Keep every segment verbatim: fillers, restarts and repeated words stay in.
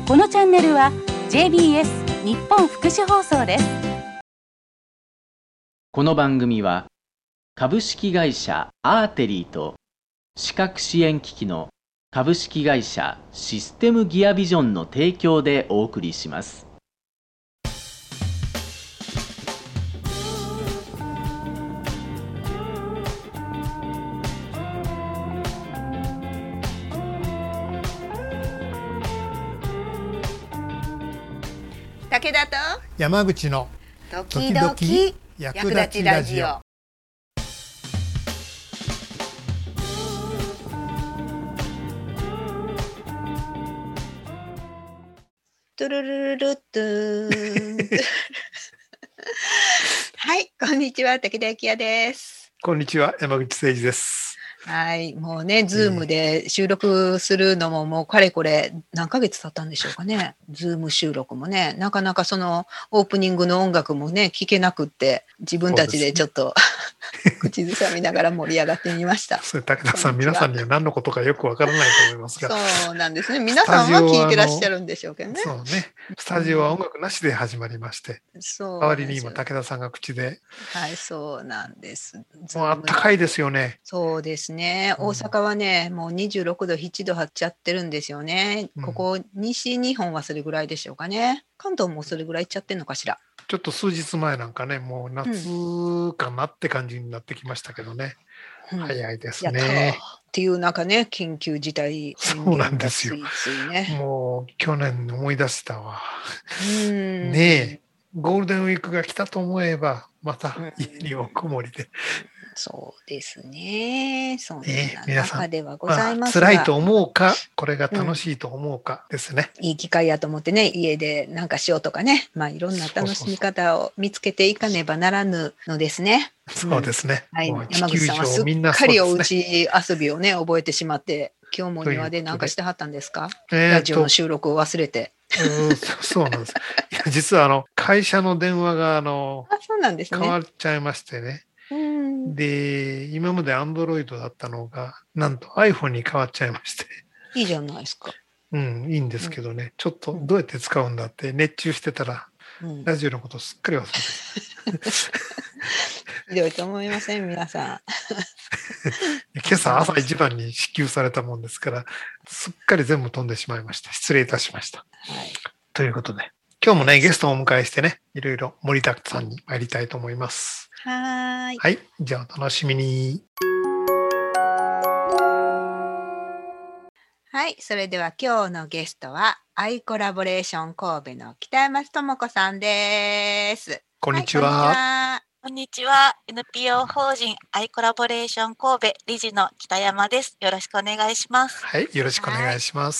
このチャンネルは ジェイビーエス 日本福祉放送です。 この番組は株式会社アーテリーと視覚支援機器の株式会社システムギアビジョンの提供でお送りします。 武田と山口の時々役立ちラジオ。トゥルルルルットゥはい、こんにちは、武田幸也です。 こんにちは、山口誠二です。 はい、もうね、ズームで収録するのももうかれこれ何ヶ月経ったんでしょうかね。ズーム収録もね、なかなかそのオープニングの音楽もね、聞けなくって自分たちでちょっと、ね、口ずさみながら盛り上がってみました。 それ武田さん、皆さんには何のことかよくわからないと思いますが、 そうなんですね。皆さんは聞いてらっしゃるんでしょうけどね。 そうね、スタジオは音楽なしで始まりまして、うん、 そう代わりに今武田さんが口で、 はい、そうなんです。 もうあったかいですよね。 そうですね。大阪はね、もうにじゅうろくど、ななど張っちゃってるんですよね。ここ西日本はそれぐらいでしょうかね。関東もそれぐらいいっちゃってるのかしら。 ちょっと数日前なんかね、もう夏かなって感じになってきましたけどね。うん、早いですね。 っていうなんかね、緊急事態宣言がついついね。 もう去年思い出したわ。うんねえ、ゴールデンウィークが来たと思えばまた家におこもりで。うんそうですね。そんな中ではございますが、 まあ、辛いと思うか、これが楽しいと思うかですね。 うん、いい機会やと思ってね、家でなんかしようとかね、まあいろんな楽しみ方を見つけていかねばならぬのですね。 そうですね。 うん、はい、山口さんはすっかりおうち遊びをね覚えてしまって、今日も庭で何かしてはったんですか？えー、ラジオの収録を忘れて。 うん、そうなんです。いや実はあの会社の電話があのあ、そうなんですね、 変わっちゃいましてね。うんで、今まで Android だったのが、なんと iPhone に変わっちゃいまして。 いいじゃないですか。 うん、いいんですけどね、うん、ちょっとどうやって使うんだって熱中してたら、うん、ラジオのことすっかり忘れて。 ひどいと思いません、皆さん。 今朝朝一番に支給されたもんですから、すっかり全部飛んでしまいました。失礼いたしました。はい、ということで、今日もね、ゲストをお迎えしてね、いろいろ盛りだくさんに参りたいと思います。 はい。 はい、じゃあお楽しみに。 はい、それでは今日のゲストはアイコラボレーション神戸の北山智子さんです。 こんにちは。 はい、こんにちは。エヌピーオー 法人アイコラボレーション神戸理事の北山です。よろしくお願いします。 はい、よろしくお願いします。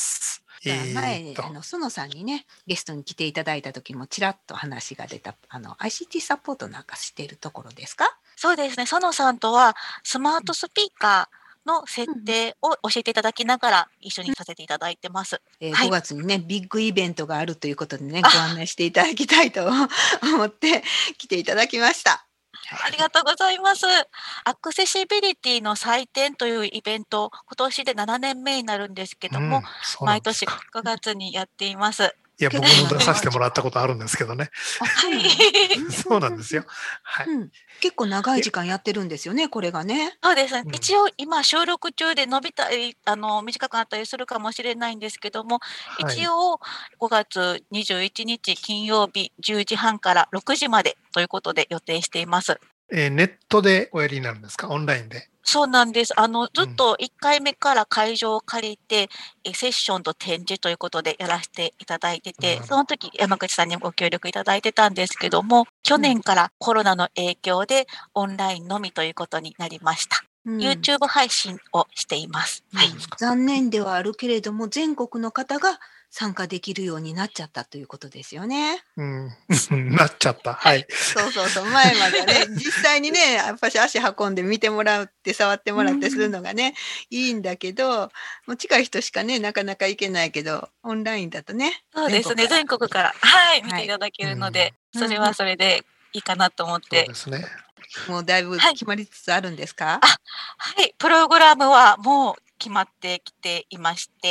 はい、前にあの園さんにねゲストに来ていただいた時もちらっと話が出たあの アイシーティー サポートなんかしているところですか？ そうですね。園さんとはスマートスピーカーの設定を教えていただきながら一緒にさせていただいてます。 うん、えーはい、ごがつにねビッグイベントがあるということでねご案内していただきたいと思って来ていただきました。 ありがとうございます。アクセシビリティの祭典というイベント、今年でななねんめになるんですけども、うん、毎年くがつにやっています。 いや、僕も出させてもらったことあるんですけどね。 はい。 そうなんですよ。はい、 うん。結構長い時間やってるんですよね、これがね。 そうですね。うん、一応今収録中で伸びたり、あの短くなったりするかもしれないんですけども、はい、一応ごがつにじゅういちにち金曜日じゅうじはんからろくじまでということで予定しています。 えー、ネットでおやりになるんですか？オンラインで？ そうなんです。あのずっといっかいめから会場を借りて、うん、セッションと展示ということでやらせていただいてて、うん、その時山口さんにもご協力いただいてたんですけども、去年からコロナの影響でオンラインのみということになりました。うん、YouTube 配信をしています。 はい、残念ではあるけれども全国の方が参加できるようになっちゃったということですよね。 うん、なっちゃった。はい。 そうそうそう、前までね、実際にね、やっぱし足運んで見てもらうって触ってもらってするのがね、うん、いいんだけど、もう近い人しかね、なかなか行けないけど、オンラインだとね。 そうですね、全国から、はい、見ていただけるので、はい、それはそれでいいかなと思って。 そうですね。 もうだいぶ決まりつつあるんですか？ はい、あ、はい、プログラムはもう決まってきていまして、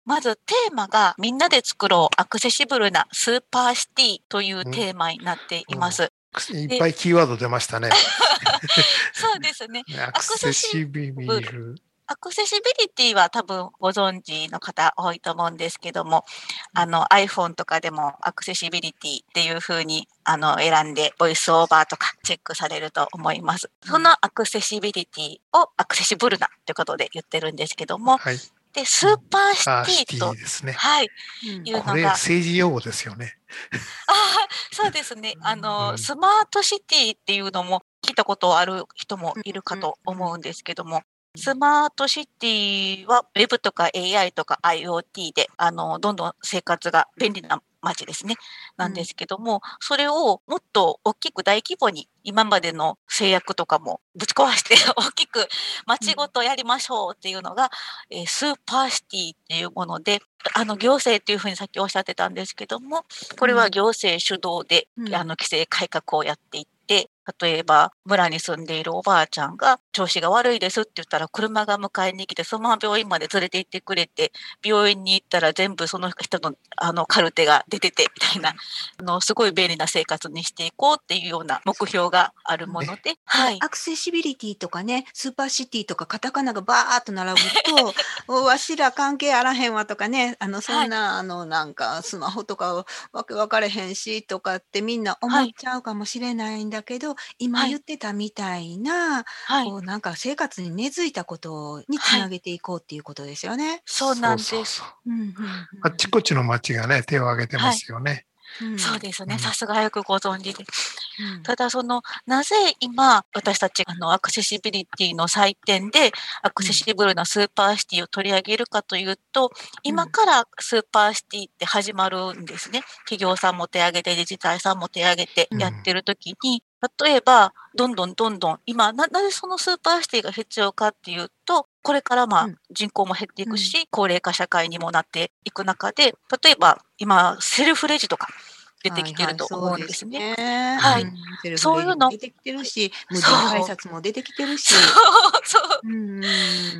まずテーマがみんなで作ろうアクセシブルなスーパーシティというテーマになっています。 うん、いっぱいキーワード出ましたね。 そうですね。 アクセシビル。 アクセシビリティは多分ご存知の方多いと思うんですけども、あの iPhone とかでもアクセシビリティっていう風にあの選んでボイスオーバーとかチェックされると思います。そのアクセシビリティをアクセシブルなということで言ってるんですけども、はい、でスーパーシティと、 ですね、 はい、いうのが、 これ政治用語ですよね。 あそうですね。あの、うん、スマートシティっていうのも聞いたことある人もいるかと思うんですけども、スマートシティは ウェブ とか エーアイ とか IoT であのどんどん生活が便利な街ですね。なんですけども、うん、それをもっと大きく大規模に今までの制約とかもぶち壊して大きく街ごとやりましょうっていうのが、うんえー、スーパーシティっていうもので、あの行政っていうふうにさっきおっしゃってたんですけども、これは行政主導で、うん、あの規制改革をやっていって、例えば村に住んでいるおばあちゃんが調子が悪いですって言ったら車が迎えに来てそのまま病院まで連れて行ってくれて、病院に行ったら全部その人のあのカルテが出ててみたいな、あのすごい便利な生活にしていこうっていうような目標があるもので、 はい、アクセシビリティとかね、スーパーシティとかカタカナがバーッと並ぶとわしら関係あらへんわとかね、あのそんな、はい、あのなんかスマホとかわけ分かれへんしとかってみんな思っちゃうかもしれないんだけど、はい、今言ってたみたいな、はい、こうなんか生活に根付いたことにつなげていこうっていうことですよね。はい、 そうなんです。そうそうそう、うんうんうん、あっちこっちの町がね手を挙げてますよね。はいうん、そうですね。さすがよくご存知で。うん、ただそのなぜ今私たちあのアクセシビリティの祭典でアクセシブルなスーパーシティを取り上げるかというと、うん、今からスーパーシティって始まるんですね。企業さんも手挙げて自治体さんも手挙げてやってる時に、うん、例えばどんどんどんどん今 な, なぜそのスーパーシティが必要かっていうと、これからまあ人口も減っていくし、うん、高齢化社会にもなっていく中で、例えば今セルフレジとか出てきてると思うんですね。はい、 はい、そういうの出てきてるし、無人改札も出てきてるし、 そうそう、うん、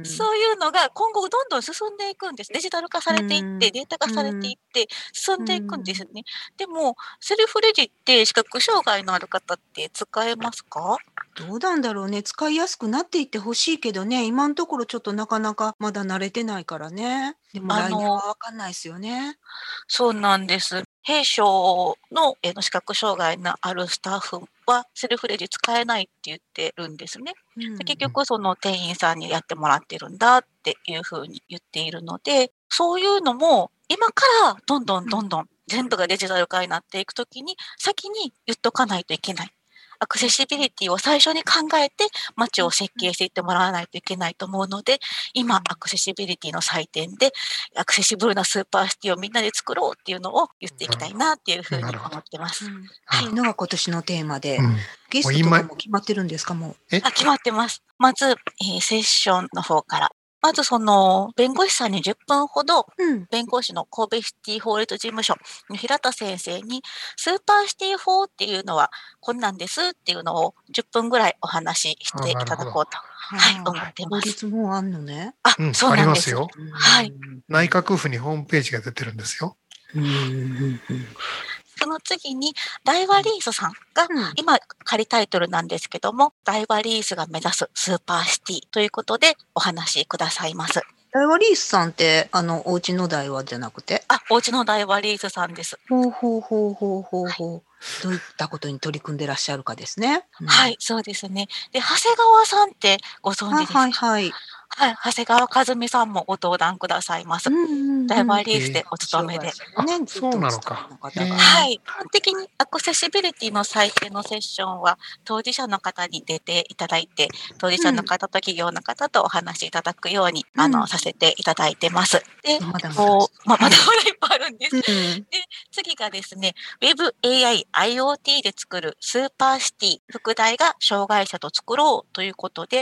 そういうのが今後どんどん進んでいくんです。デジタル化されていって、データ化されていって進んでいくんですね。でもセルフレジって視覚障害のある方って使えますか？ どうなんだろうね。使いやすくなっていってほしいけどね、今のところちょっとなかなかまだ慣れてないからね。でも来年は分かんないですよね。 そうなんです。弊社の視覚障害のあるスタッフはセルフレジ使えないって言ってるんですね。うん、結局その店員さんにやってもらってるんだっていうふうに言っているので、そういうのも今からどんどんどんどん全部がデジタル化になっていくときに先に言っとかないといけない。アクセシビリティを最初に考えて街を設計していってもらわないといけないと思うので、今アクセシビリティの祭典でアクセシブルなスーパーシティをみんなで作ろうっていうのを言っていきたいなっていうふうに思ってます。 はい、のが今年のテーマで、うん、ゲストとかも決まってるんですか？もうえあ決まってます。まず、えー、セッションの方から。まずその弁護士さんにじゅっぷんほど、うん、弁護士の神戸シティ法律事務所の平田先生にスーパーシティ法っていうのはこんなんですっていうのをじゅっぷんぐらいお話ししていただこうと、はい、思ってます。 法律もあんのね。 あ、うん、そうなんです。 ありますよ。 はい。 内閣府にホームページが出てるんですよ。うんうんうんその次にダイワリースさんが、うん、今仮タイトルなんですけども、ダイワリースが目指すスーパーシティということでお話しくださいます。 ダイワリースさんってあのお家のダイワじゃなくて、 あ、お家のダイワリースさんです。 ほうほうほうほうほうほう、はい、どういったことに取り組んでらっしゃるかですね。 うん、はい、そうですね。で、長谷川さんってご存知ですか？ はいはい。 はい、長谷川和美さんもご登壇くださいます。ダイワリースでお勤めで。 ね、 そうなのか。 はい。基本的にアクセシビリティの採点のセッションは当事者の方に出ていただいて、当事者の方と企業の方とお話しいただくように、うん、あのさせていただいてます。で、 まだまだ、 こうまあ、まだまだいっぱいあるんです。うん、で、次がですね、ウェブ エーアイ、IoT で作るスーパーシティ、副題が障害者と作ろうということで、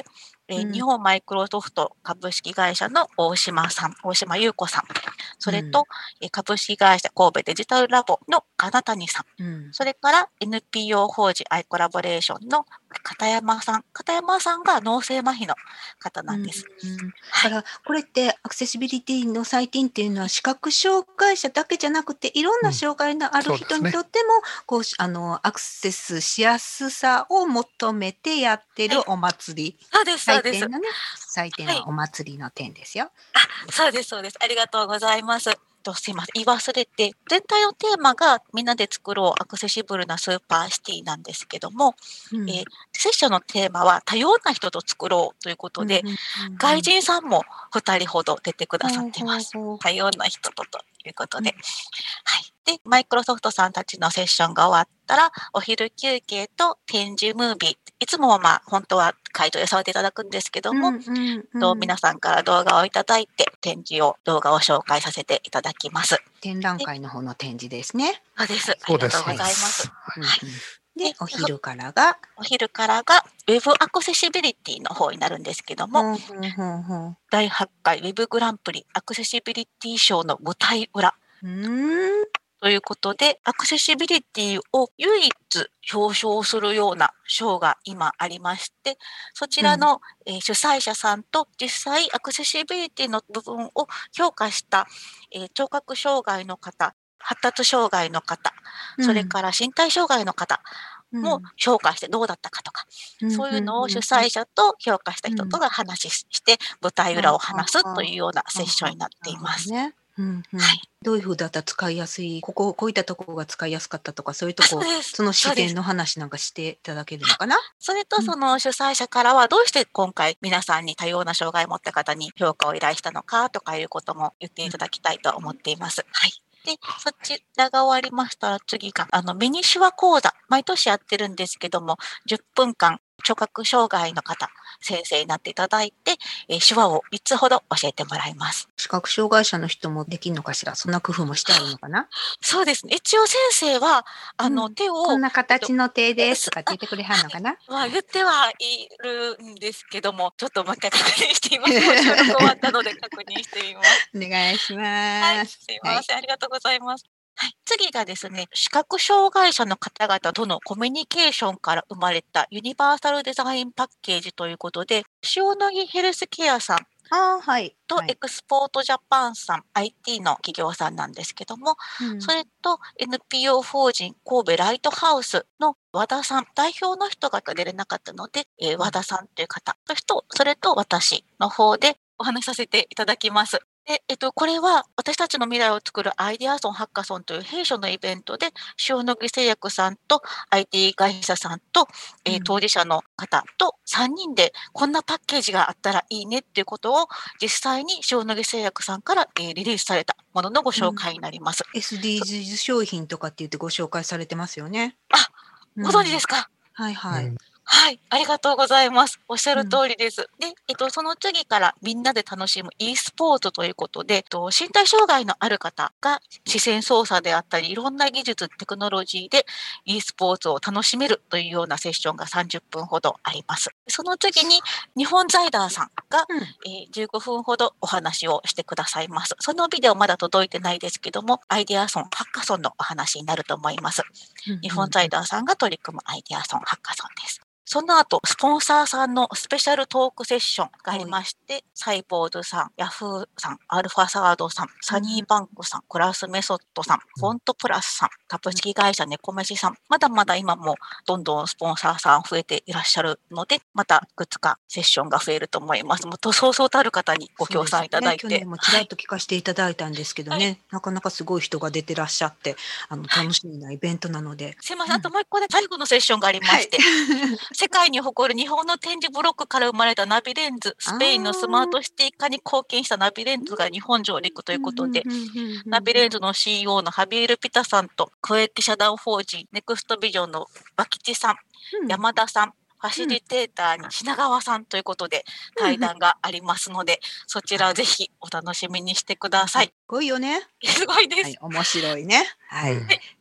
えーうん日本マイクロソフト株式会社の大島さん、大島優子さん、それと、えー株式会社神戸デジタルラボの金谷さん、 うんそれから エヌピーオー 法人アイコラボレーションの片山さん。片山さんが脳性麻痺の方なんです。 うんだはい。 からこれってアクセシビリティの祭典っていうのは視覚障害者だけじゃなくていろんな障害のある人にとっても、こうしあのアクセスしやすさを求めてやってるお祭り、 そうです、そうです。 祭典のね祭典はいはお祭りの点ですよ。 そうです、そうです。ありがとうございます。とすいません、言い忘れて、全体のテーマがみんなで作ろうアクセシブルなスーパーシティなんですけども、 うんえーセッションのテーマは多様な人と作ろうということで、 うんうんうんうん外人さんもふたりほど出てくださってます。 ほうほうほう多様な人とということで。 うんはい。で、マイクロソフトさんたちのセッションが終わったら、お昼休憩と展示ムービー。いつもはまあ、本当は会場でさせていただくんですけども、 うんうんうんと皆さんから動画をいただいて、展示を、動画を紹介させていただきます。 展覧会の方の展示ですね。 そうです。あそうです。 りがとうございます。 うんうんはいでお昼からが、 お昼からが Web アクセシビリティの方になるんですけども、 ほうほうほうほうだいはちかい Web グランプリアクセシビリティ賞の舞台裏うーんということで、アクセシビリティを唯一表彰するような賞が今ありまして、そちらの、えー主催者さんと実際アクセシビリティの部分を評価した、えー聴覚障害の方、発達障害の方、それから身体障害の方も評価してどうだったかとか、そういうのを主催者と評価した人とが話しして、舞台裏を話すというようなセッションになっています。 ねうんうんはいどういうふうだったら使いやすいこここういったところが使いやすかったとかそういうとこそうですその視そうです点の話なんかしていただけるのかなそれとその主催者からはどうして今回皆さんに多様な障害を持った方に評価を依頼したのかとかいうことも言っていただきたいと思っています。はい。で、そちらが終わりましたら次が、あの、ミニ手話講座、毎年やってるんですけども、じゅっぷんかん聴覚障害の方、先生になっていただいて、えー手話をみっつほど教えてもらいます。 視覚障害者の人もできるのかしらそんな工夫もしてあるのかなそうですね。一応先生は、あの、 うん手を、 こんな形の手ですとかって言ってくれはんのかなまあ、言ってはいるんですけども、ちょっともう一回確認しています。もう収録終わったので確認してみます。 お願いしはい、 ますすいません、ありがとうございます。はい、次がですね、視覚障害者の方々とのコミュニケーションから生まれたユニバーサルデザインパッケージということで、塩野義ヘルスケアさんあーはいはいとエクスポートジャパンさん、アイティー の企業さんなんですけども、 うんそれと エヌピーオー 法人神戸ライトハウスの和田さん、代表の人が出れなかったので、えー和田さんという方、そしてそれと私の方でお話しさせていただきます。で、えっと、これは私たちの未来を作るアイデアソンハッカソンという弊社のイベントで、塩野義製薬さんと アイティー 会社さんと、えーうん当事者の方とさんにんでこんなパッケージがあったらいいねっていうことを実際に塩野義製薬さんから、えーリリースされたもののご紹介になります。 エスディージーズ 商品とかって言ってご紹介されてますよねあご存知すですか？ はいはい、 うんはい、ありがとうございます。おっしゃる通りです。で、えっと、その次からみんなで楽しむ e スポーツということで、えっと身体障害のある方が視線操作であったり、いろんな技術、テクノロジーで e スポーツを楽しめるというようなセッションがさんじゅっぷんほどあります。その次に日本財団さんが、 うんえーじゅうごふんほどお話をしてくださいます。そのビデオまだ届いてないですけども、アイデアソン、ハッカソンのお話になると思います。日本財団さんが取り組むアイデアソン、ハッカソンです。その後、スポンサーさんのスペシャルトークセッションがありまして、サイボーズさん、ヤフーさん、アルファサードさん、サニーバンクさん、クラスメソッドさん、フォントプラスさん、株式会社猫飯さん、まだまだ今もどんどんスポンサーさん増えていらっしゃるので、またいくつかセッションが増えると思います。もっとそうそうたる方にご協賛いただいて。 そうですね、去年もちらっと聞かせていただいたんですけどね、 はなかなかすごい人が出てらっしゃってあの楽しみなイベントなので、 すいません、あともう一個で最後のセッションがありまして、世界に誇る日本の展示ブロックから生まれたナビレンズ、スペインのスマートシティ化に貢献したナビレンズが日本上陸ということで、ナビレンズの シーイーオー のハビエル・ピタさんと、公益社団法人ネクストビジョンのバキチさん、 うん山田さん、ファシリテーターに品川さんということで対談がありますので、そちらぜひお楽しみにしてください。 すごいよね。 すごいです。 はい、面白いね。はい。 うん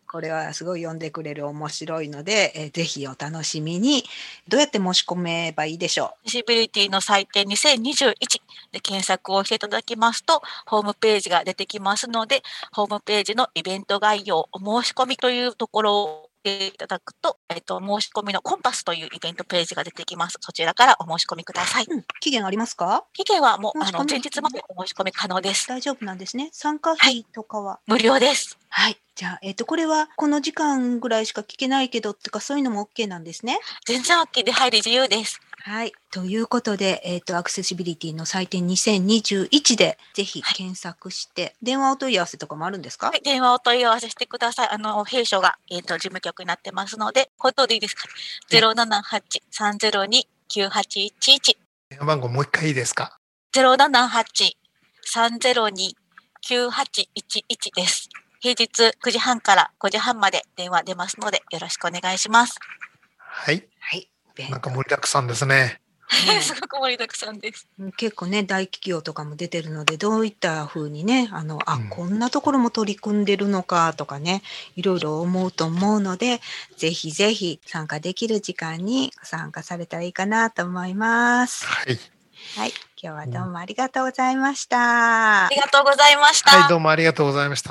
これはすごい読んでくれる面白いので、えーぜひお楽しみに。どうやって申し込めばいいでしょディシビリティの祭典にせんにじゅういちで検索をしていただきますと、ホームページが出てきますので、ホームページのイベント概要、お申し込みというところを押していただくと、えっと、申し込みのコンパスというイベントページが出てきます。そちらからお申し込みください。 う。うん、期限ありますか？ 期限はもう、あの、 申し込み前日までお申し込み可能です。 大丈夫なんですね。参加費とかは。 無料です。 はい。じゃあ、えっ、と、これはこの時間ぐらいしか聞けないけどとか、そういうのも OK なんですね。 全然 OK で入り自由です。 はい。ということで、えっ、と、アクセシビリティの祭典にせんにじゅういちで、ぜひ検索して、電話お問い合わせとかもあるんですか？ はい、電話お問い合わせしてください。あの、弊社が、えっと、事務局になってますので、これでいいですか？ ゼロななはち さんゼロに きゅうはちいちいち。 電話番号もう一回いいですか？ ゼロななはち さんゼロに きゅうはちいちいちです。平日くじはんからごじはんまで電話出ますので、よろしくお願いします。 はい。 はい。 なんか盛りだくさんですね。 ねすごく盛りだくさんです。 結構ね、大企業とかも出てるので、どういった風にね、あの、あ、 うんこんなところも取り組んでるのかとかね、いろいろ思うと思うので、ぜひぜひ参加できる時間に参加されたらいいかなと思います。 はい。 はい。今日はどうもありがとうございましたあ。りがとうございました。 はい、どうもありがとうございました。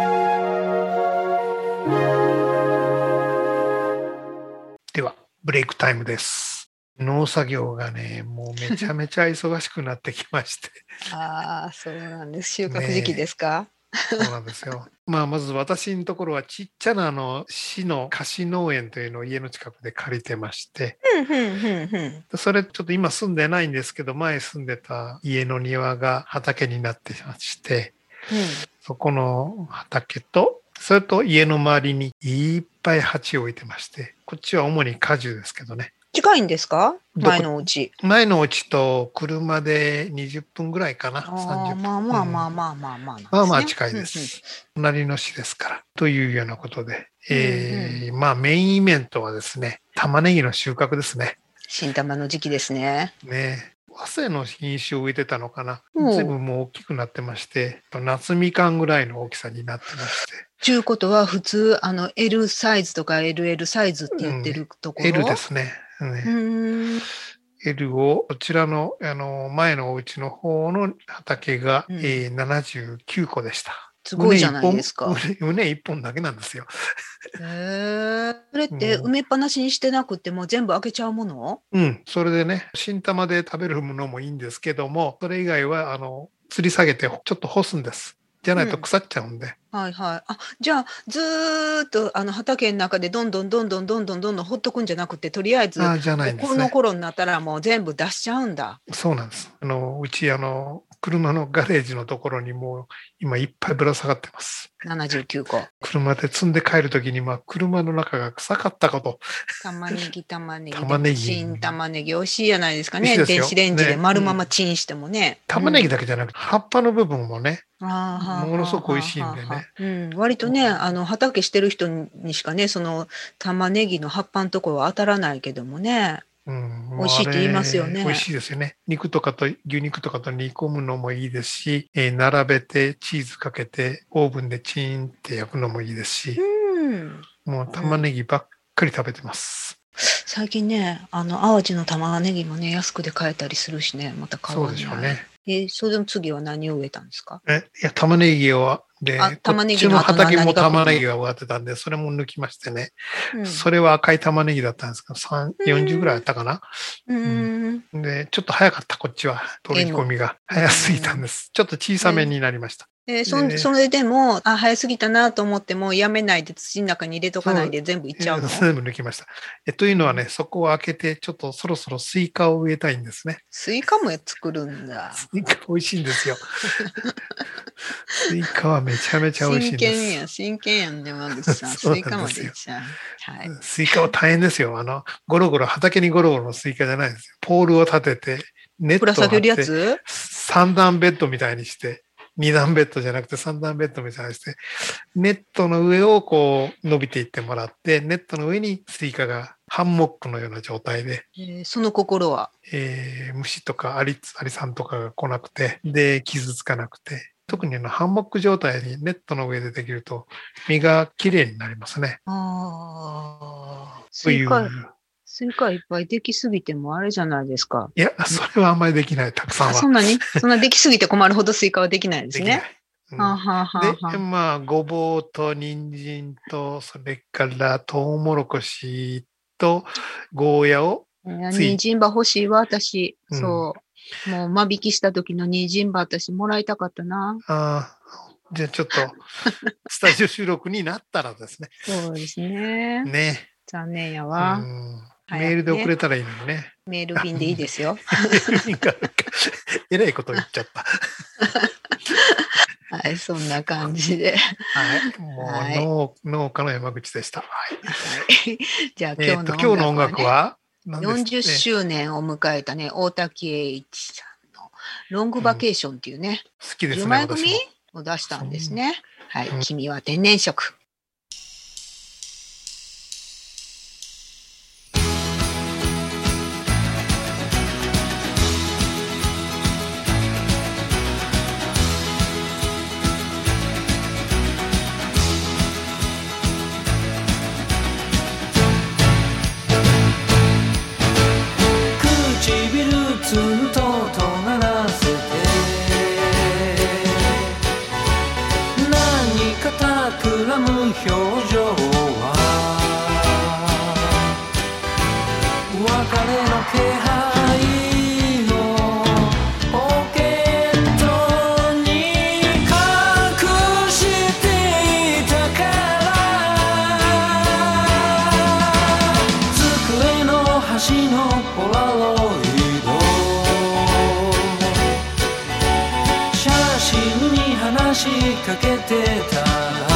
では、ブレイクタイムです。農作業がね、もうめちゃめちゃ忙しくなってきまして。 ああ、そうなんです。収穫時期ですか？ そうなんですよ。まあ、まず私のところはちっちゃなあの市の貸し農園というのを家の近くで借りてまして、 ふんふんふんふん。 それちょっと今住んでないんですけど、前住んでた家の庭が畑になってまして、そこの畑と、それと家の周りにいっぱい鉢を置いてまして、こっちは主に果樹ですけどね。 近いんですか？ どこ前のお家。 前のお家と車でにじゅっぷんぐらいかな、 あさんじゅっぷん。 あ、まあまあまあうんまあまあまあなんですね。 まあまあ近いでうんうん。 す。隣の市ですから。というようなことで、 うんうんえーまあメインイベントはですね、玉ねぎの収穫ですね。 新玉の時期ですね。 ね早生の品種を植えてたのかな。 うん全部もう大きくなってまして、夏みかんぐらいの大きさになってまして。 ちゅうことは普通あの エル サイズとか エルエル サイズって言ってるところ。 L ですね。ねうーん。 L を、こちらのあの前のお家の方の畑が、 うんえーななじゅうきゅうこでした。 すごいじゃないですか。 畝一本畝畝一本だけなんですよ。 へえ。それって埋めっぱなしにしてなくても全部開けちゃうもの？ うん、それでね、新玉で食べるものもいいんですけども、それ以外は、あの、吊り下げてちょっと干すんです。じゃないと腐っちゃうんで。 はいはい。あ、じゃあずーっとあの畑の中でどんどんどんどんどんどんどんどんほっとくんじゃなくて、とりあえずああ、じゃないんでこのすね。 頃になったらもう全部出しちゃうんだ。 そうなんです。あの、うち、あの、車のガレージのところにもう今いっぱいぶら下がってます。 ななじゅうきゅうこ。 車で積んで帰るときに、まあ、車の中が臭かったこと。 玉ねぎ玉ねぎ。 玉ねぎ新玉ねぎ美味しいじゃないですかね。 美味しいですよ電子レンジでね丸ままチンしてもね。 玉ねぎだけじゃなくて、葉っぱの部分もね、 あーものすごく美味しいんでね。 はあはあはあうん、割とね、あの畑してる人にしかね、その玉ねぎの葉っぱのところは当たらないけどもね。 うん、 美味しいって言いますよねあれ美味しいですよね。肉とかと、牛肉とかと煮込むのもいいですし、えー並べてチーズかけてオーブンでチーンって焼くのもいいですし、 うん。 もう玉ねぎばっかり食べてます。 最近ね、あの淡路の玉ねぎもね、安くで買えたりするしね、また買わそうない。 でしょうね。 えーそれの次は何を植えたんですか？ え、いや、玉ねぎを、で、 あこ玉ねぎのっちの畑も後の何が来るの玉ねぎが植わってたんで、それも抜きましてね。 うん。 それは赤い玉ねぎだったんですけど、さんよんじゅうぐらいあったかな。 うーん。 で、ちょっと早かった、こっちは。取り込みが早すぎたんです。ちょっと小さめになりました。 えーそんでそれでも、あ、早すぎたなと思っても、やめないで土の中に入れとかないで全部いっちゃうの？ えー全部抜きました。えというのはね、そこを開けて、ちょっとそろそろスイカを植えたいんですね。 スイカも作るんだ。 スイカ美味しいんですよ。スイカはめちゃめちゃ美味しいんです。 真剣や、真剣やんね、山口さん。 そうなんですよスイカまでいっちゃう。はい。 スイカは大変ですよ。あの、ゴロゴロ、畑にゴロゴロのスイカじゃないですよ。ポールを立てて、ネットを張っぶら下げるやて、 つ？ 三段ベッドみたいにして、二段ベッドじゃなくて三段ベッドみたいにして、ネットの上をこう伸びていってもらって、ネットの上にスイカがハンモックのような状態で、 えーその心は？ えー虫とかアリ、アリさんとかが来なくて、で、傷つかなくて、 特にあのハンモック状態にネットの上でできると身がきれいになりますね。 ああ。 という。 スイカ、スイカいっぱいできすぎてもあれじゃないですか。 いや、それはあんまりできない、たくさんは。 あ、そんなにそんなできすぎて困るほどスイカはできないですできない。 ね。 うんはあはあはあはで、 あまあ、ごぼうと人参と、それからトウモロコシとゴーヤを、 いやつい人参葉欲しいわ、私。 うんそう。もう間引きした時の人参葉私もらいたかったな。 あーじゃあちょっと、スタジオ収録になったらですね。 そうですね。 ね。 残念やうわ。 ん早くねメールで送れたらいいのにね。 メール便でいいですよ。 えらいこと言っちゃった。 はい、そんな感じで。 はい。もうはい農、農家の山口でした。はい。 はい、じゃあえっと、 今日の今日の音楽ははね、 何ですかねよんじゅっしゅうねんを迎えたね、大滝栄一さんのロングバケーションっていうね、10 好きですね、 枚組私も。 を出したんですね。はい、 うん君は天然色。 唇ツンと尖らせて何か企む表情は別れの気配をポケットに隠していたから机の端のポラロイド写真に話しかけてたら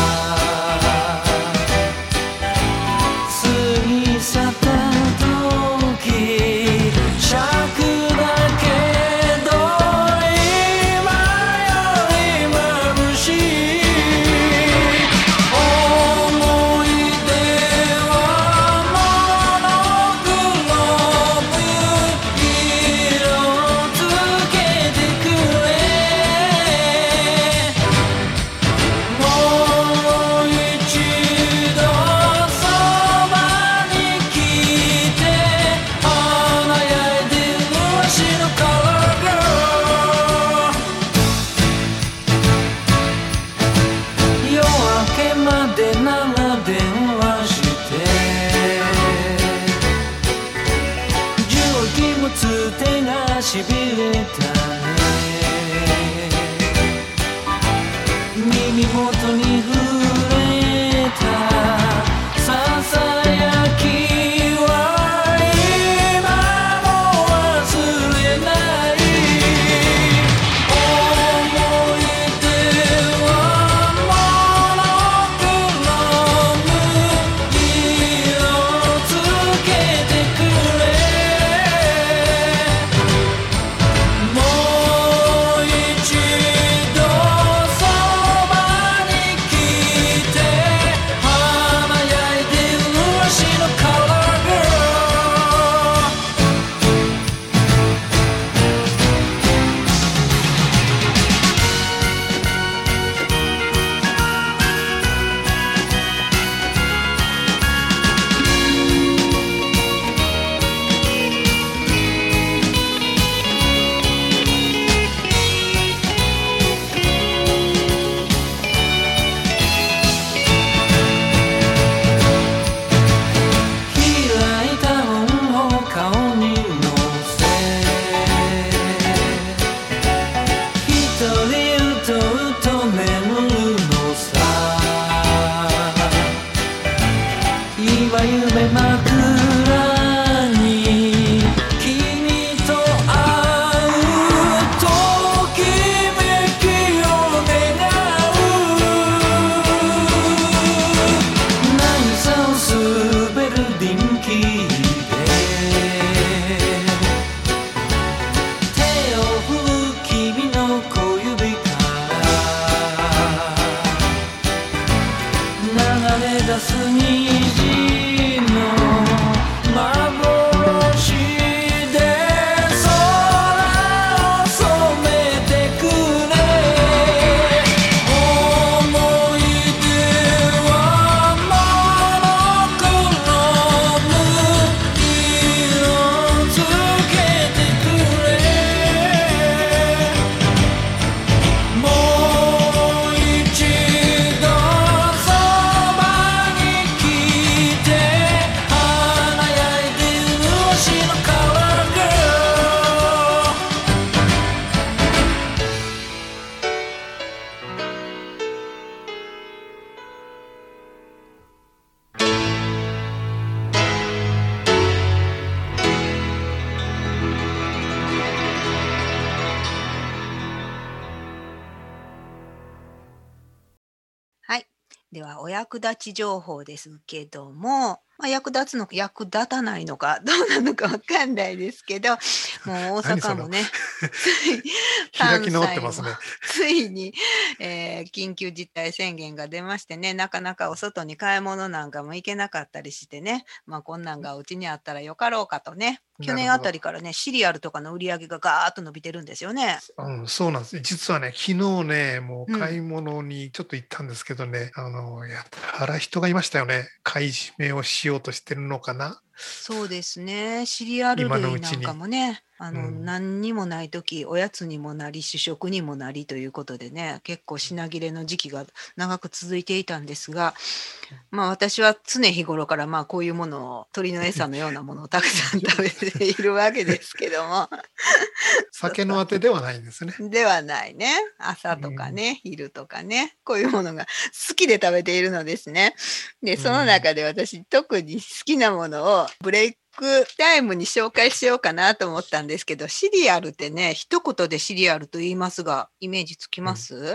過ぎ去った時尺だけど今より眩しい思い出はモノクローム色つけてくれもうではお役立ち情報ですけども、まあ、役立つのか役立たないのかどうなのかわかんないですけど、もう大阪もねつい開き直っ関西もてますね。 ついに、えー緊急事態宣言が出ましてね、なかなかお外に買い物なんかも行けなかったりしてね、まあ、こんなんがうちにあったらよかろうかとね、去年あたりからねシリアルとかの売り上げがガーッと伸びてるんですよね。 うん、そうなんです。実はね、昨日ね、もううん買い物にちょっと行ったんですけどね、あの、やたら人がいましたよね。買い占めをしようとしてるのかな。 そうですね。シリアル今の類なんかうちに。 もね、あの、 うん何にもない時、おやつにもなり、主食にもなりということでね、結構品切れの時期が長く続いていたんですが、まあ私は常日頃からまあこういうものを、鳥の餌のようなものをたくさん食べているわけですけども、 酒のあてではないんですね。 ではないね。朝とかね、昼とかね、こういうものが好きで食べているのですね。で、その中で私、特に好きなものをブレイクタイムに紹介しようかなと思ったんですけど、シリアルってね、一言でシリアルと言いますが、イメージつきます？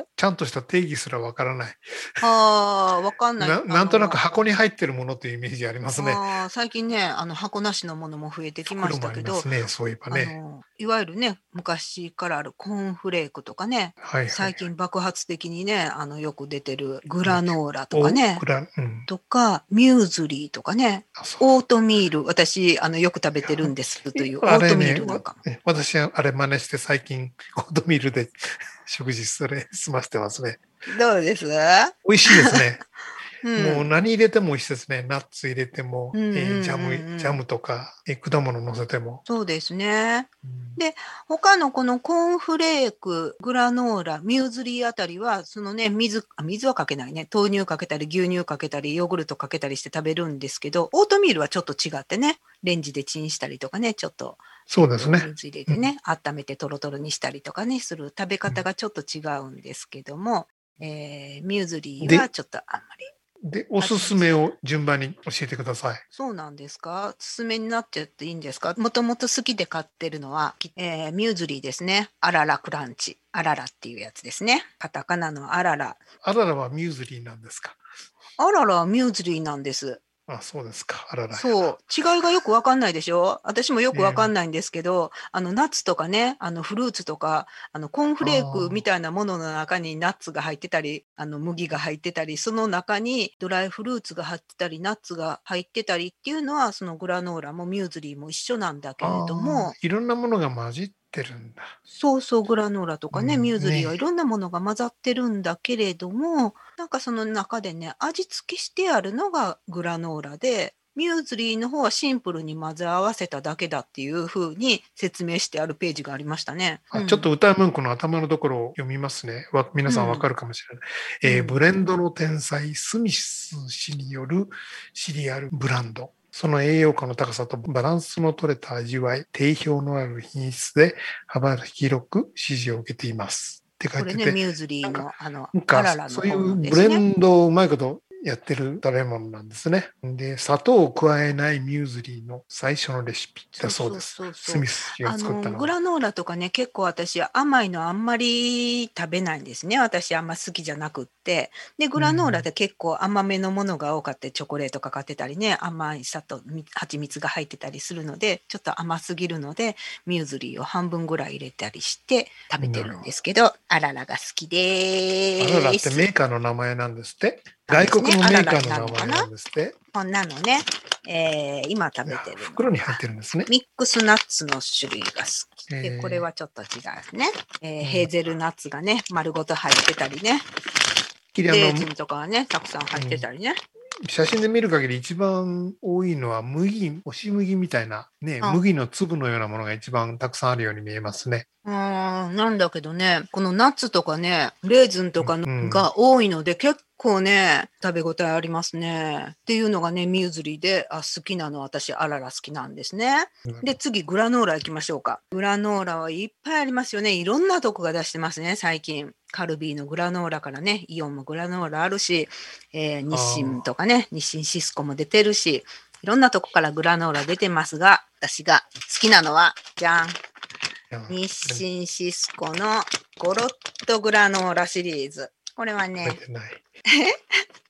ちゃんとした定義すらわからない。 ああ、わかんない。 な、なんとなくあの箱に入ってるものというイメージありますね。 あー最近ね、あの箱なしのものも増えてきま袋もあしたけど、 りますね。そういえばあね。 のいわゆるね、昔からあるコーンフレークとかね、 はいはい。 最近爆発的にね、あのよく出てるグラノーラとおかね、 グラうん。 とかミューズリーとかね、 あ、そうオートミール、私あのよく食べてるんですというオあれートミーね、わルなんかも。 え私はあれ真似して最近オートミールで食事それ済ませてますね。 どうです？ 美味しいですね。 うんもう何入れても美味しいですね。ナッツ入れても、 うんうんうんうんえージャム、ジャムとか、えー果物乗せても。 そうですね。 うんで、他のこのコーンフレーク、グラノーラ、ミューズリーあたりは、そのね、水、あ水はかけないね。豆乳かけたり、牛乳かけたり、ヨーグルトかけたりして食べるんですけど、オートミールはちょっと違ってね、レンジでチンしたりとかね、ちょっと、 そうですね。 水入れてね、温めてトロトロにしたりとかね、する食べ方がちょっと違うんですけども、えーミューズリーはちょっとあんまり。 で、おすすめを順番に教えてください。 そうなんですか？おすすめになっちゃっていいんですか？もともと好きで買ってるのは、えーミューズリーですね。アララクランチ。アララっていうやつですね。カタカナのアララ。 あららはミューズリーなんですか？ アララはミューズリーなんです。 あ、そうですか。あらら。 そう。違いがよくわかんないでしょ？私もよくわかんないんですけど、あの、ナッツとかね、あの、フルーツとか、あの、コーンフレークみたいなものの中にナッツが入ってたり、あの、麦が入ってたり、その中にドライフルーツが入ってたり、ナッツが入ってたりっていうのは、そのグラノーラもミューズリーも一緒なんだけれども、 あーいろんなものが混じってるんだ。 そうそう、グラノーラとかね、 うんミューズリーねはいろんなものが混ざってるんだけれども、なんかその中でね、味付けしてあるのがグラノーラで、ミューズリーの方はシンプルに混ぜ合わせただけだっていう風に説明してあるページがありましたね。うんあちょっと歌い文句の頭のところを読みますね。わ皆さんわかるかもしれない。えーうんブレンドの天才スミス氏によるシリアルブランド。その栄養価の高さとバランスの取れた味わい、定評のある品質で幅広く支持を受けています。って書いこれね、 てて、 ミューズリーのあの、 なんアララのかそういう方のでブレすね。 ンドをうまいことやってる食べ物なんですね。で、砂糖を加えないミューズリーの最初のレシピだそうです。 そうそうそうそうスミス氏があ作ったのは。 のグラノーラとかね、結構私甘いのあんまり食べないんですね。私あんま好きじゃなくってでグラノーラで結構甘めのものが多かったりチョコレートかかってたりね、甘い砂糖み蜂蜜が入ってたりするのでちょっと甘すぎるのでミューズリーを半分ぐらい入れたりして食べてるんですけど、あららが好きでアララってす。 メーカーの名前なんですって。 なんですね外国のメーカーのアララなのかな名前なんですって。 こんなのね、えー今食べてるのは袋に入ってるんですね。 ミックスナッツの種類が好きで、 えーこれはちょっと違うね、えーうんヘーゼルナッツがね丸ごと入ってたりね、 きりあのレーズンとかはねたくさん入ってたりね、 写真で見る限り一番多いのは麦、押し麦みたいなね、 あ麦の粒のようなものが一番たくさんあるように見えますね。 うーんなんだけどね、このナッツとかねレーズンとかのうんが多いので結構ね食べ応えありますねっていうのがねミューズリーで、あ好きなの私あらら好きなんですね。で次グラノーラ行きましょうか。グラノーラはいっぱいありますよね。いろんなとこが出してますね最近。カルビーのグラノーラからね、イオンもグラノーラあるし、えー日清とかね、日清シスコも出てるし、いろんなとこからグラノーラ出てますが、私が好きなのはじゃん、日清シスコのゴロッとグラノーラシリーズ。これはね食べてない。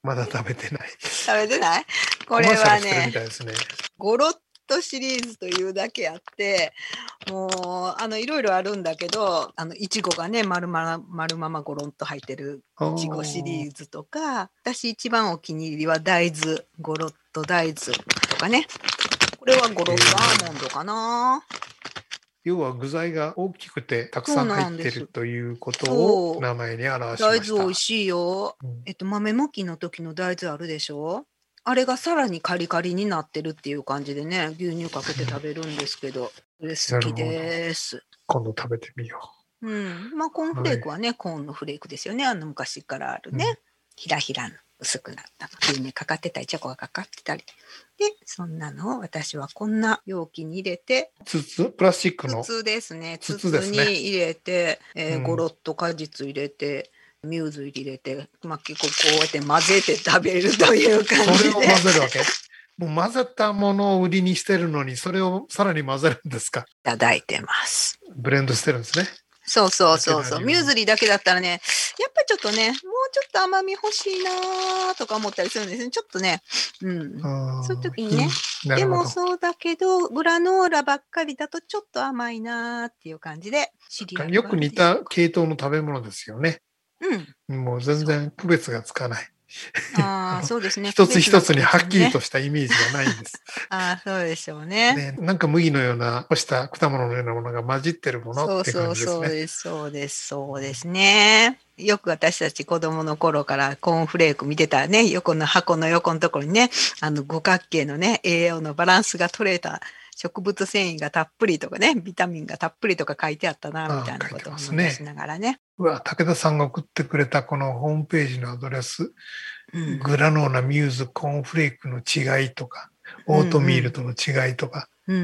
まだ食べてない。 食べてない？こコれはマーシャルしてるみね、 たいですね。 ゴロッとシリーズというだけあって、もうあのいろいろあるんだけど、あのいちごがね丸ま丸ままゴロンと入ってるいちごシリーズとか、私一番お気に入りは大豆ゴロッと大豆とかね。これはゴロッとアーモンドかな。 要は具材が大きくてたくさん入ってるということそうを名前に表しま大した。 豆美味しいよ。 うんえっと豆もきの時の大豆あるでしょ。あれがさらにカリカリになってるっていう感じでね、牛乳かけて食べるんですけど、これ好きです。 今度食べてみようん、まあコーンフレークはね、コーンのフレークですよね。あの昔からあるね、 うんひらひらの薄くなった牛乳かかってたりチョコがかかってたりで、そんなのを私はこんな容器に入れて、 う。筒、プラスチックの。 筒ですね、筒筒ですねに入れて、えーうんゴロッと果実入れてミューズ入れて、まあ、結構こうやって混ぜて食べるという感じで。 それを混ぜるわけ。もう混ぜたものを売りにしてるのに、それをさらに混ぜるんですか。 いただいてます。 ブレンドしてるんですね。 そうそうそうそう。 だけどミューズリーだけだったらね、やっぱりちょっとね、もうちょっと甘み欲しいなとか思ったりするんですね。ちょっとね。うん。そういう時にね。でもなるほど。 そうだけど、グラノーラばっかりだとちょっと甘いなっていう感じで、シリアルがよく似た系統の食べ物ですよね。 うん。 もう全然区別がつかない。 ああ、そうですね。 一つ一つにはっきりねとしたイメージがないんです。 ああ、そうでしょうね。 ね、なんか麦のような干した果物のようなものが混じってるものそうっていうそうそう感じですね。 です、そうです、そうですね。よく私たち子供の頃からコーンフレーク見てたらね、横の箱の横のところにね、あの五角形のね、栄養のバランスが取れた植物繊維がたっぷりとかね、ビタミンがたっぷりとか書いてあったな、みたいなことを思い出しながらね。 うわ、武田さんが送ってくれたこのホームページのアドレス、 うんグラノーラ、ミューズ、コーンフレークの違いとか、オートミールとの違いとか、 うんうん。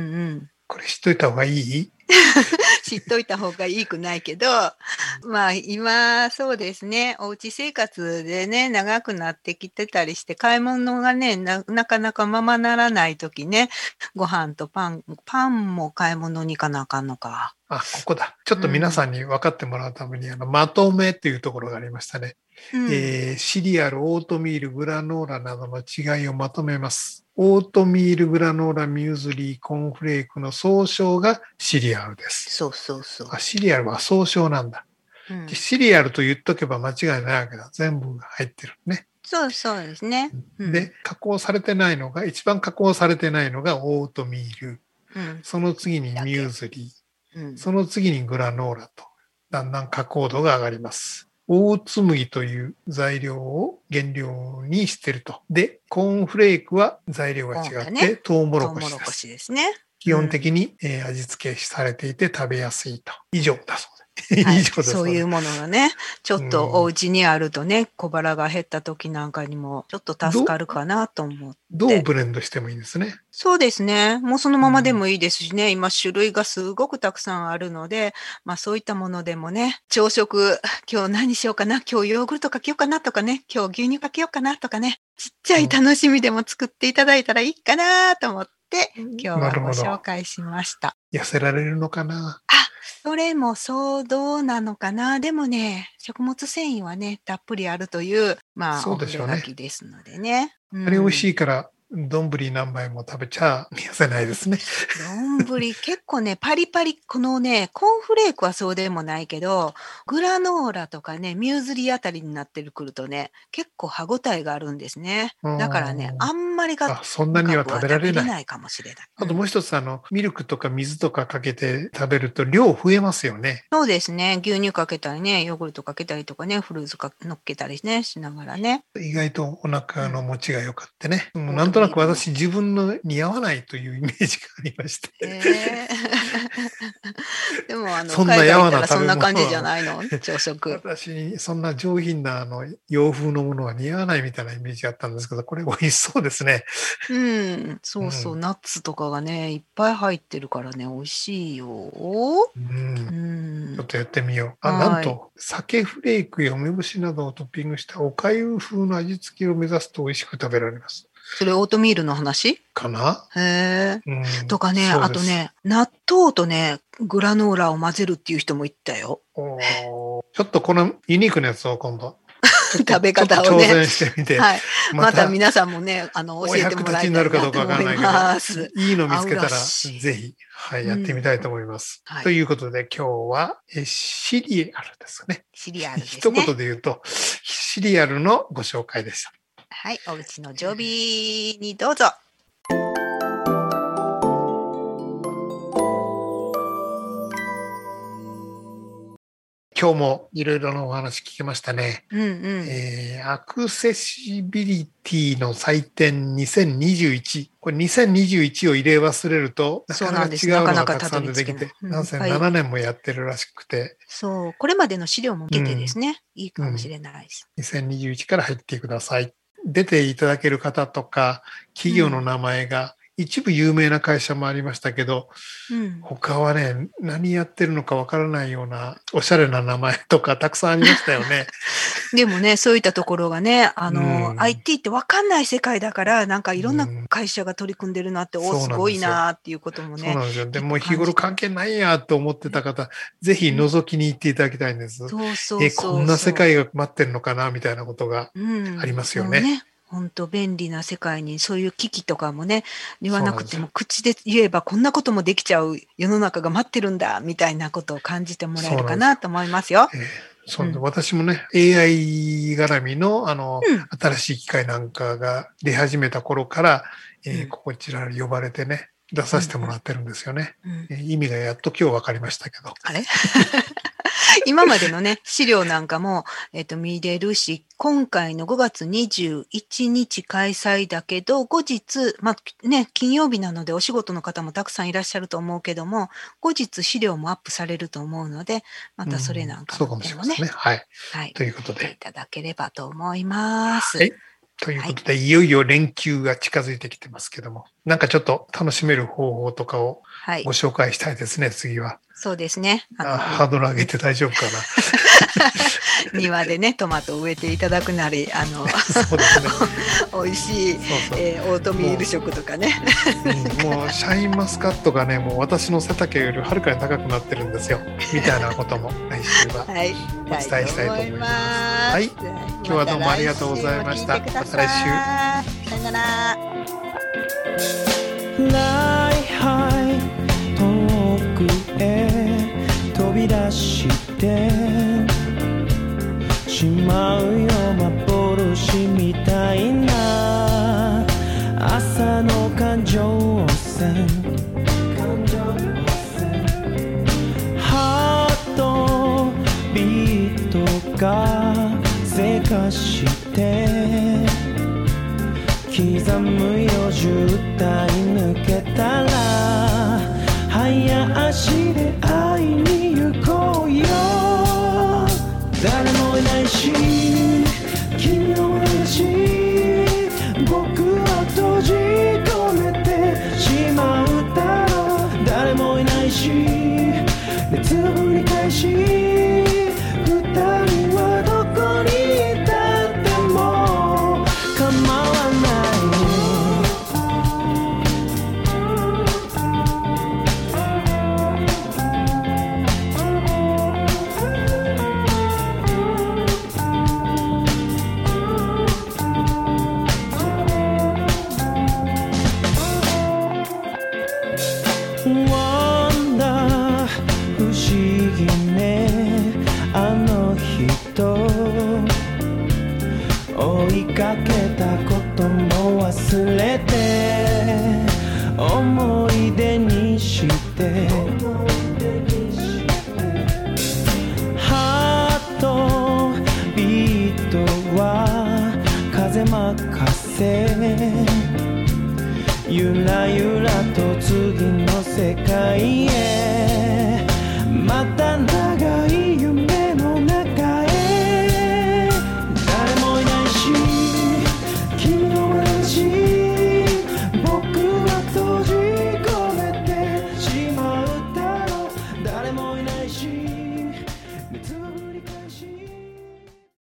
これ知っといた方がいい？ 知っといた方がいいくないけど、まあ今そうですね、おうち生活でね、長くなってきてたりして、買い物がね、な、なかなかままならないときね、ご飯とパン、パンも買い物に行かなあかんのか。 あ、ここだ。ちょっと皆さんに分かってもらうために、あの、まとめっていうところがありましたね。 うんえーシリアル、オートミール、グラノーラなどの違いをまとめます。オートミール、グラノーラ、ミューズリー、コーンフレークの総称がシリアルです。 そうそうそう。 あ、シリアルは総称なんだ。 うんでシリアルと言っとけば間違いないわけだ。全部が入ってるね。 そうそうですね。うんで、加工されてないのが、一番加工されてないのがオートミール。 うんその次にミューズリー。 うんその次にグラノーラと、だんだん加工度が上がります。オーツ麦という材料を原料にしてると。で、コーンフレークは材料が違って、 コーンだねトウモトロコシです。 ウモロコシですね。 基本的に、えー味付けされていて食べやすいと。以上だそうです。 はい以上だそういううものがね、ちょっとお家にあるとね、小腹が減った時なんかにもちょっと助かるかなと思って。 どうブレンドしてもいいんですね。 そうですね。もうそのままでもいいですしね、今種類がすごくたくさんあるので、まあそういったものでもね、朝食、今日何しようかな、今日ヨーグルトかけようかなとかね、今日牛乳かけようかなとかね、ちっちゃい楽しみでも作っていただいたらいいかなと思って、今日はごなるほど紹介しました。 痩せられるのかな。 あ、それもそうどうなのかな。でもね、食物繊維はね、たっぷりあるという、まあ、 そうでしょうねお筆書きですのでね。うんあれ美味しいから、丼何杯も食べちゃ痩せないですね。 丼結構ね、パリパリ、このね、コーンフレークはそうでもないけど、グラノーラとかね、ミューズリーあたりになってくるとね、結構歯ごたえがあるんですね。だからね、あんまりがあ、そんなには食べられない。 ないかもしれない。 あともう一つ、あの、ミルクとか水とかかけて食べると量増えますよね。 そうですね。牛乳かけたりね、ヨーグルトかけたりとかね、フルーツか乗っけたりね、しながらね。 意外とお腹の持ちが良かってね。 んもうなんとなく私自分の似合わないというイメージがありまして。 えーでもあのそんな海外行ったらやわな食べ物はそんな感じじゃないの朝食。 私にそんな上品なあの洋風のものは似合わないみたいなイメージがあったんですけど、これ美味しそうですね。 うん、そうそう、 うんナッツとかがねいっぱい入ってるからね美味しいよ。 う。 うんんちょっ。とやってみよう。あ、 はいなんと、鮭フレークや梅干しなどをトッピングしたおかゆ風の味付けを目指すと美味しく食べられます。 それオートミールの話？ かな、 へえ。 うん、 とかね、 そうですあと。ね、納豆とね、グラノーラを混ぜるっていう人もいたよ。 おーちょっとこのユニークなやつを今度食べ方を挑ね。 戦してみて、 はい。ままたた皆さんもね、あの、 お教えても役らいたいな立ちになるかどうと思いかわからないけます。 ど、いいの見つけたら、 合うらしいぜひ、はい、 うんやってみたいと思います。 はいということで、今日はえシリアルですね。 シリアルです一ね。 言で言うと、シリアルのご紹介でした。 はい。おうちの常備にどうぞ。 今日もいろいろなお話聞けましたね。 うんうん。 えーアクセシビリティの祭典にせんにじゅういち。これにせんにじゅういちを入れ忘れると、なかなか違うのがたくさん出てきて、 そうなんですなんせなかなかななねんもやってるらしくて、 そう。これまでの資料も見てですね、いいかもしれないです。 にせんにじゅういちから入ってください。出ていただける方とか、企業の名前が、一部有名な会社もありましたけど、 うん。 他はね、何やってるのかわからないようなおしゃれな名前とかたくさんありましたよね。 でもね、そういったところがね、あの、 うんアイティー って分かんない世界だから、なんかいろんな会社が取り組んでるなって、 うんお、すごいなっていうこともね。 そうなんですよ。でも日頃関係ないやと思ってた方、ぜひ覗きに行っていただきたいんです。 そうそうそう。 え、こんな世界が待ってるのかなみたいなことが。 うんありますよねもう本当便利な世界にそういう危機とかもね言わなくても口で言えばこんなこともできちゃう世の中が待ってるんだみたいなことを感じてもらえるかなと思いますよ。 えーそうなんですうん私もね、エーアイ 絡みの、あの、 うん新しい機械なんかが出始めた頃から、えーうんこちら呼ばれてね、出させてもらってるんですよね。 うんえー意味がやっと今日分かりましたけど。 あれ今までのね資料なんかも、えっと見れるし今回のごがつにじゅういちにち開催だけど後日、まあね、金曜日なのでお仕事の方もたくさんいらっしゃると思うけども後日資料もアップされると思うのでまたそれなんかそうかのでもねもしれませんね。はい。 はい、 ということ見ていで。 ただければと思います。 はいということで、いよいよ連休が近づいてきてますけども、なんかちょっと楽しめる方法とかをはいご、紹介したいですね、次は。 そうですね。あのあハードル上げて大丈夫かな。 庭でねトマトを植えていただくなりあのそうですね。 美味しい、 そうそう。 えーオートミール食とかね。 うんもうシャインマスカットがね、もう私の背丈よりはるかに高くなってるんですよ。みたいなことも来週は。 はい、 お伝えしたいと思いますはい今日はどうもありがとうございましたまた来週も聞いてくださいまさよなら。 Fly high 遠くへ飛び出してしまうよ幻みたいな朝の環状線ハートビートがせかして刻むよ渋滞抜けたら早足で会いに行こうよ誰もいないし君の話僕は閉じ込めてしまうだろう誰もいないし熱の繰り返し二人はどこにいたっても構わないワンダ不思議ねあの人追いかけたことも忘れて思い出にしてハートビートは風任せゆらゆらと次の世界へ